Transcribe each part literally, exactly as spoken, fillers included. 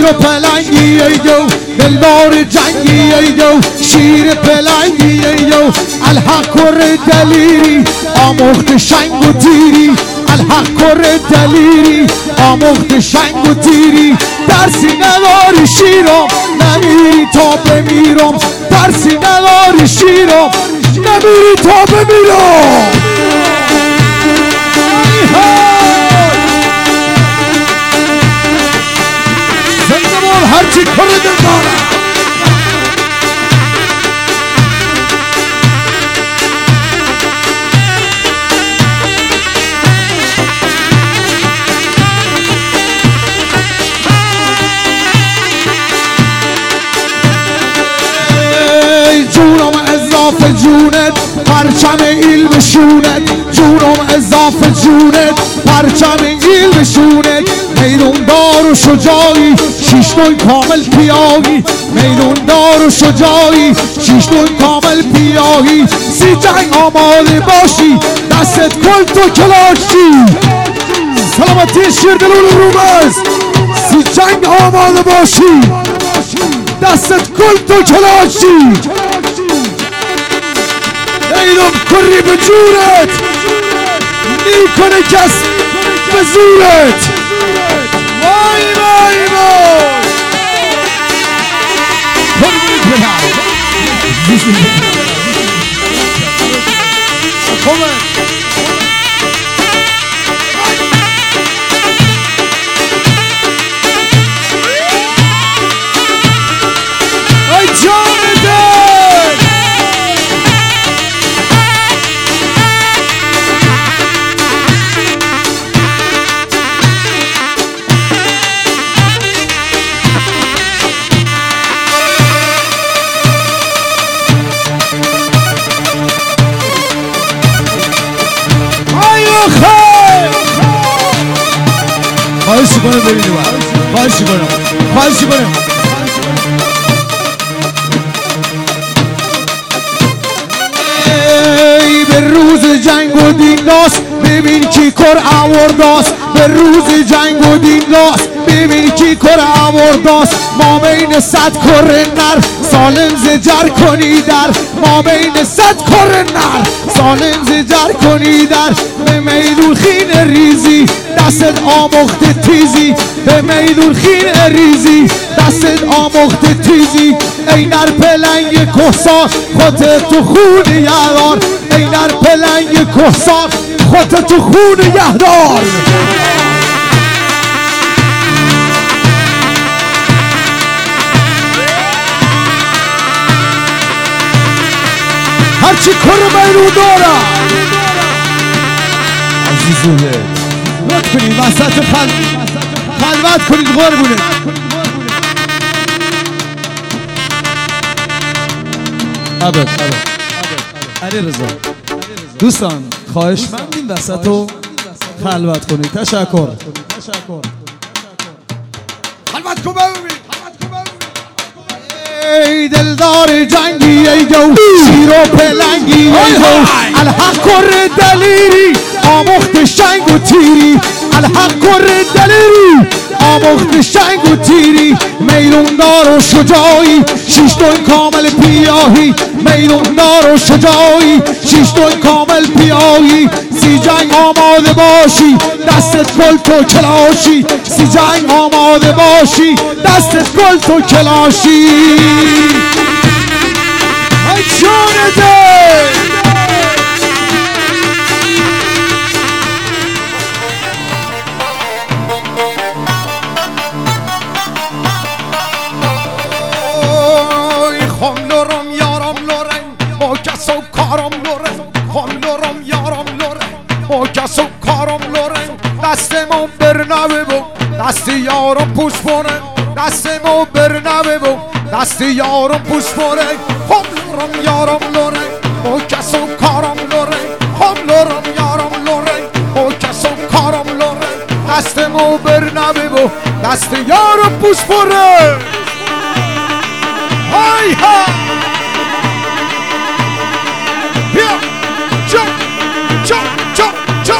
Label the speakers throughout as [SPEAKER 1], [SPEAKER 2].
[SPEAKER 1] شیر و پلنگی ای دو دلدار جنگی ای دو شیر پلنگی ای دو الحق کر دلیری آموخت شنگ و تیری الحق کر دلیری آموخت شنگ و تیری درسی نداری شیرم نمیری تا بمیرم درسی نداری شیرم نمیری تا بمیرم زندمون هرچی کر دل دارم جونم اضافه جونت پرچم علم شونت جونم اضافه جونت پرچم علم شونت میدون دار و شجاعی شیشتون کامل پیایی میدون دار و شجاعی شیشتون کامل پیایی سی جنگ آماده باشی دستت کل تو کلاشی سلامتی شیردلون رومز سی جنگ آماده باشی دستت کل تو کلاشی ایدم کری به جورت میکنه کس به زورت وای وای وای ای جان دل خواهش کنم ببینیم خواهش کنم خواهش کنم ای به روز جنگ و دیناست ببین کی کر آورداست به روز جنگ و دیناست ببین کی کر آورداست ما بین صد کر نر سالم زجر کنی در ما بین صد کر نر سالم زجر کنی در به میدون خین ریزی دستت آموخت تیزی به میدون خین ریزی دستت آموخت تیزی ای نر پلنگ کهسار خودت تو خون یهدار ای نر پلنگ کهسار خودت تو خون یهدار هرچی کر میرون دارم عزیزونه لطف کنید وسط خل... خلوت کنید قربونه ابد ابد علی رضا دوستان خواهش مندیم وسط رو خلوت کنید تشکر خلوت کن ببینید ای دلدار جنگی ای جو شیر و پلنگی ای جو الحق کر دلیری آموخت شنگ و تیری الحق کر دلیری آموخت شنگ و تیری میروندار و شجاعی شیشتون کامل پیاهی میروندار و شجاعی شیشتون کامل پیاهی سی جنگ آماده باشی دستت کل تو کلاشی سی جنگ آماده باشی دستت کل تو کلاشی ای جان دل
[SPEAKER 2] کس و کارم لورن دستمو برنوه بو دست یارم پوش بونه دستمو برنوه بو دست یارم پوش بونه هم لورم یارم لورن با کس و کارم لورن هم لورم یارم لورن با کس و کارم لورن دستمو برنوه بو دست یارم پوش بونه های ها بیا چون چون چون چون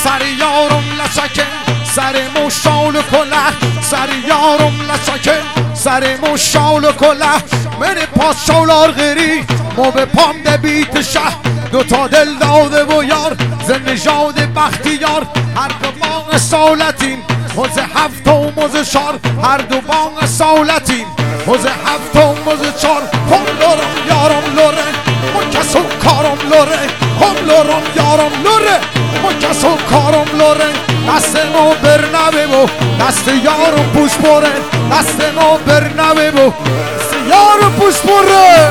[SPEAKER 2] سر یارم لچکه سر مشال و کله سر یارم لچکه سر مشال و کله من پاس شالار غیری ما به پام بیت شه دوتا دل داده و یار زنجاد بختیار هر دو باغ سالتیم موز هفت و موز چار هر دو باغ سالتیم موز هفت و موز چار هم لورم یارم لوره ما کسو کارم لوره هم لورم یارم لوره ما کسو کارم لوره دست ما بر نبیبو دست یارم پوش بره دست ما بر نبیبو دست یارم پوش بره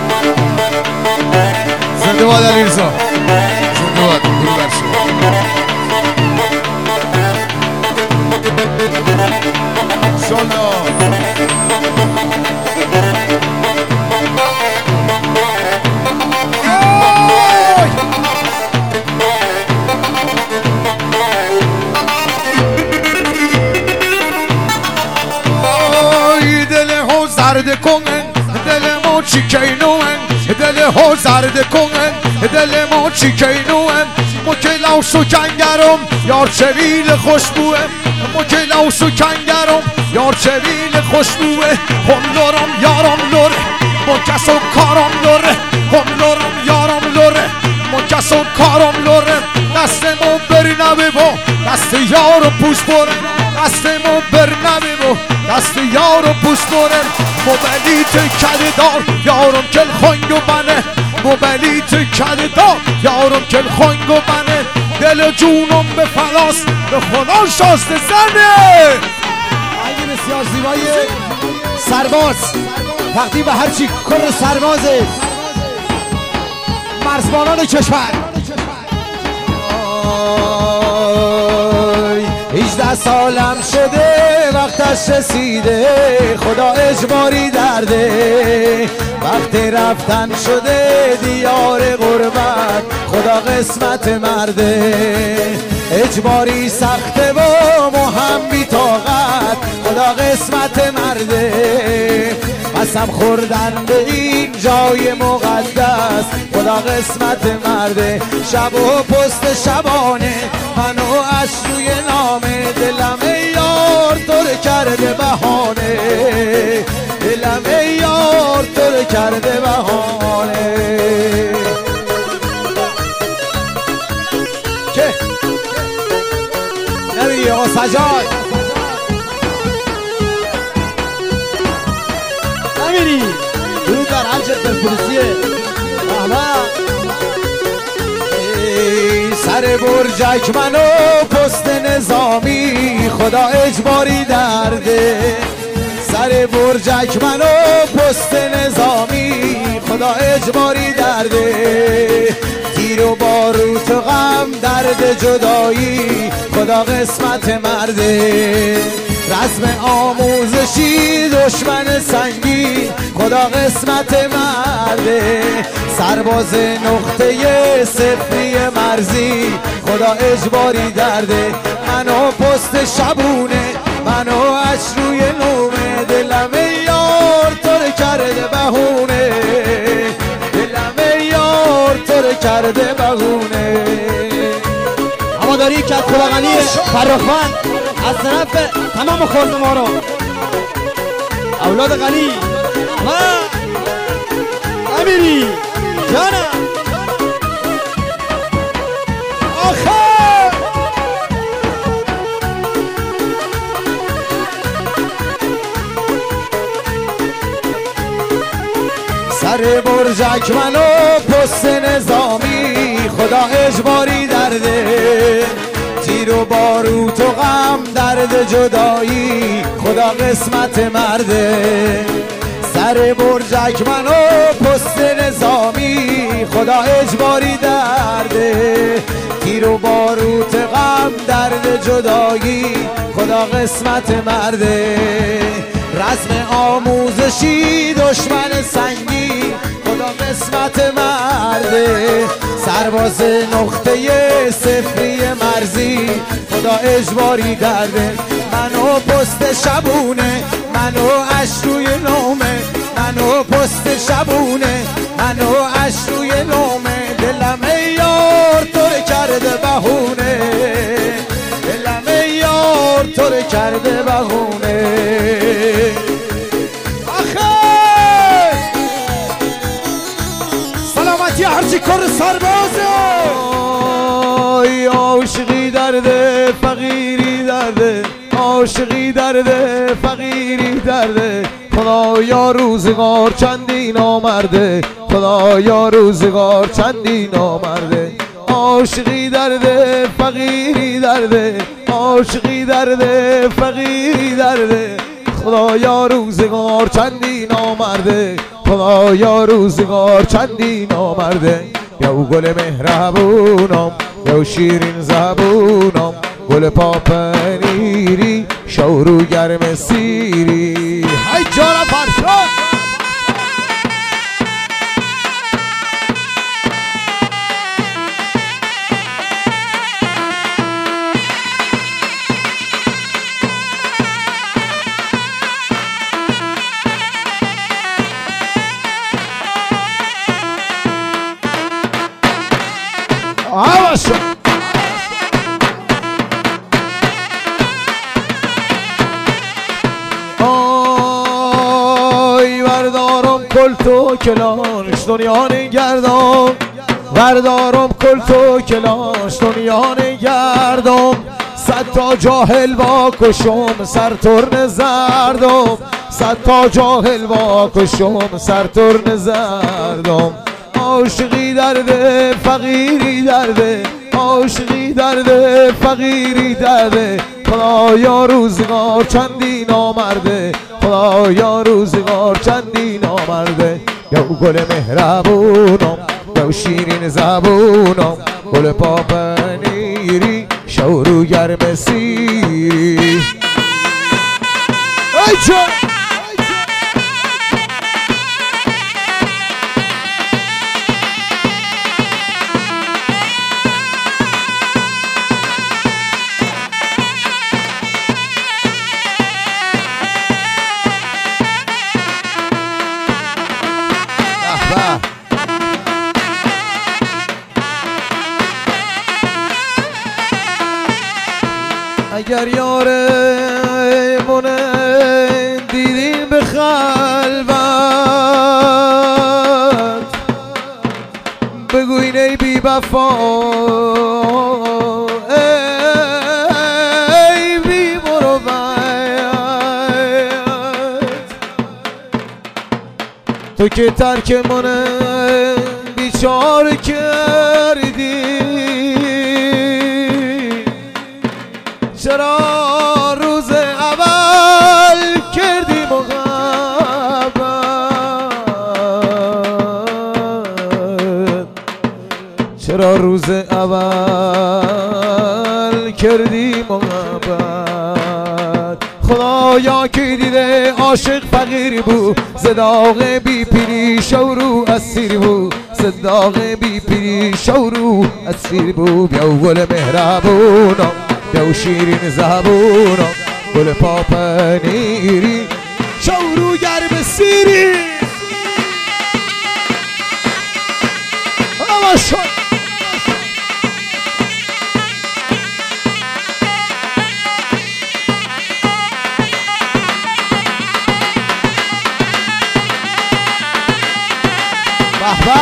[SPEAKER 2] زنده باد علیرضا زنده باد برو برشو شالا دل ها زرد کنن دل ما چیکینوان دل ها زرد کنن دل ما چیکینوان مکلاوس و کنگرم یار چویل خوشبوه مکلاوس و کنگرم یار چویل خوشبوه هم لورم یارم لوره ما کسو کارم لوره هم لورم یارم لوره ما کسو کارم لوره دست ما بر نبیبو دست یارم پوش بره دست ما بر نبیبو دست یارم پوش بره موبلیت کده دار یارم کل خنگ و منه موبلیت کده دار یارم کل خنگ و منه دل جونم به فلاس به خدا شاسته زنه
[SPEAKER 1] آهنگ بسیار زیبای سرباز تقدیم به هرچی کل سربازه مرزبانان کشور هجده سالم شده وقتش رسیده خدا اجباری درده وقت رفتن شده دیار غربت خدا قسمت مرده اجباری سخته و مهم بی طاقت خدا قسمت مرده قسم خوردن به این جای مقدس خدا قسمت مرده شب و پست شبانه منو از روی نامه دلم یار تو رو کرده بهانه دلم یار تو رو کرده بهانه که نمیری آقا سجاد نمیری درود بر حجت پرپرسیه سر برجک منو پست نظامی خدا اجباری درده سر برجک منو پست نظامی خدا اجباری درده تیر و باروت و غم درد جدایی خدا قسمت مرده رزم آموزشی دشمن سنگی خدا قسمت مرده سرباز نقطه صفری مرزی خدا اجباری درده منو پست شبونه منو اش روی نومه دلم یار تو رو کرده بهونه دلم یار تو رو کرده بهونه هواداری که از خداغنی فرخان از طرف تمام خورد ما رو اولاد غنی و امیری جانم آخر سر برجک منو پست نظامی خدا اجباری درده تیر و باروت و غم درد جدایی خدا قسمت مرده سر برجک منو پست نظامی خدا اجباری درده تیر و باروت غم درد جدایی خدا قسمت مرده رزم آموزشی دشمن سنگی خدا قسمت مرده سرباز نقطه صفری مرزی خدا اجباری درده منو پست شبونه منو اش روی نومه منو پست شبونه منو اش روی نومه دلم یار تو رو کرده بهونه
[SPEAKER 2] کرده بهونه آخه سلامتی هرچی کار سربازه عاشقی درده فقیری درده عاشقی درده فقیری درده خدایا روزگار چندی نامرده خدایا روزگار چندی نامرده عاشقی درده فقیری درده عاشقی درده فقیری درده خدایا روزگار چندی نامرده خدایا روزگار چندی نامرده یا گل مهربونم یا شیرین زبونم گل پاپنیری شورو گرم سیری های جانم فرشاد آواشو آی بردارم کل تو کلاش دنیا نگردم بردارم کل تو کلاش دنیا نگردم صد تا جاهل با کشم سر ترن زردم صد تا جاهل با کشم سر ترن زردم عاشقی درده فقیری درده عاشقی درده فقیری درده خدایا روزگار چندی نامرده خدایا روزگار چندی نامرده یا گل مهربونم یا شیرین زبونم گل پاپنیری شورو گرم سیری ای چه اگر یارمونه دیدیم به خلوت بگوین ای بی وفا ای بی مروت تو که ترک منه بیچاره کردی چرا روز اول کردی محبت چرا روز اول کردی محبت خدایا که دیده عاشق فقیر بود صداق بی پیری شورو اسیر بود صداق بی پیری شورو اسیر بود یا گل مهربونم یا شیرین زبونم گل پاپنیری شورو گرم سیری آواشون بابا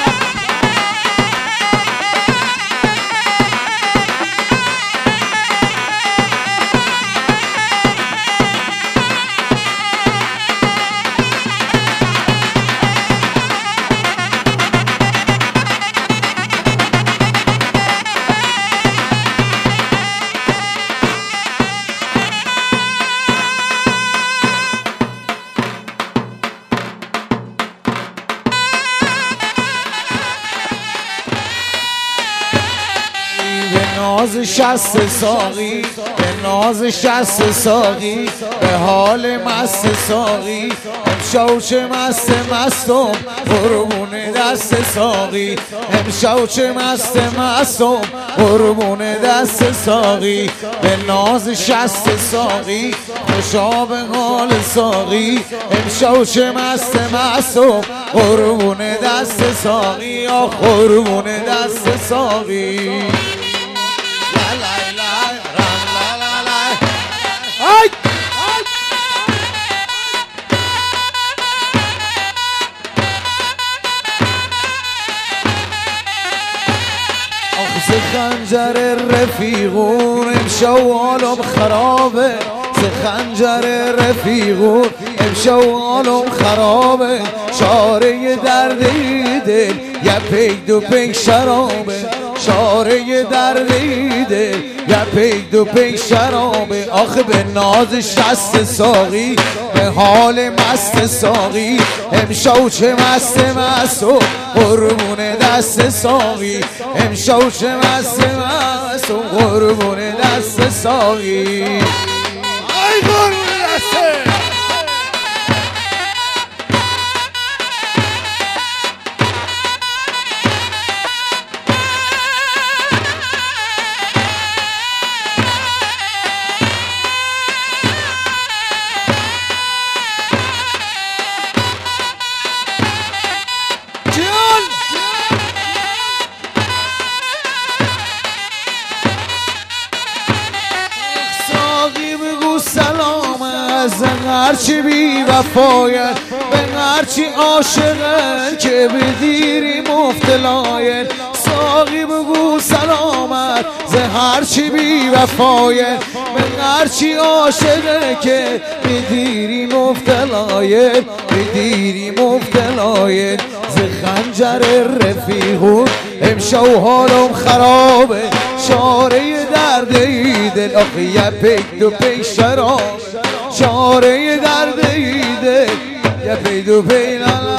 [SPEAKER 2] ناز شست ساقی به ناز شست ساقی به حال مست ساقی امشب چه مست مستم قربون دست ساقی امشب چه مست مستم قربون دست ساقی به ناز شست ساقی خوشا به حال ساقی امشب چه مست مستم قربون دست ساقی آ قربون دست ساقی رفیقون امشب حالم خرابه ز خنجر رفیقون امشب حالم خرابه چاره درد دل یه پی دو پی شرابه چاره درد دل یه پی دو پی شرابه آخه به ناز شست ساقی به حال مست ساقی امشب چه مست مست و قربون دست ساقی امشب چه مست مست و قربون دست ساقی ای قربون دست هرچی بی وفاین به هرچی عاشقن که بدیری مفتلاین ساقی بگو سلامت ز هرچی بی وفاین به هرچی عاشقن که بدیری مفتلاین بدیری مفتلاین ز خنجر رفیقون امشب حالم خرابه چاره درد دل آخه یه پی دو پی شراب چاره درد دل یه پی دو پی